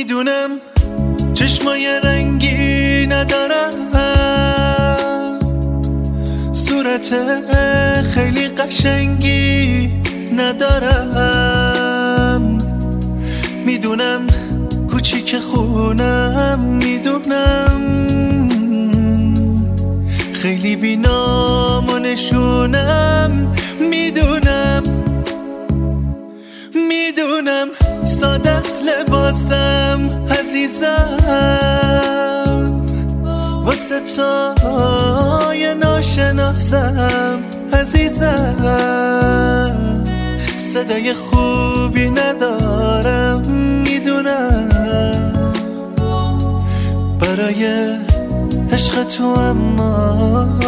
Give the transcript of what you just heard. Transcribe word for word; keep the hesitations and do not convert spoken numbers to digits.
میدونم چشمای رنگی ندارم، صورت خیلی قشنگی ندارم، میدونم کوچیک خونم، میدونم خیلی بینام و نشونم، میدونم میدونم ساده است لباسم عزیزم، واسه تای ناشناسم عزیزم، صدای خوبی ندارم، میدونم برای عشق تو، اما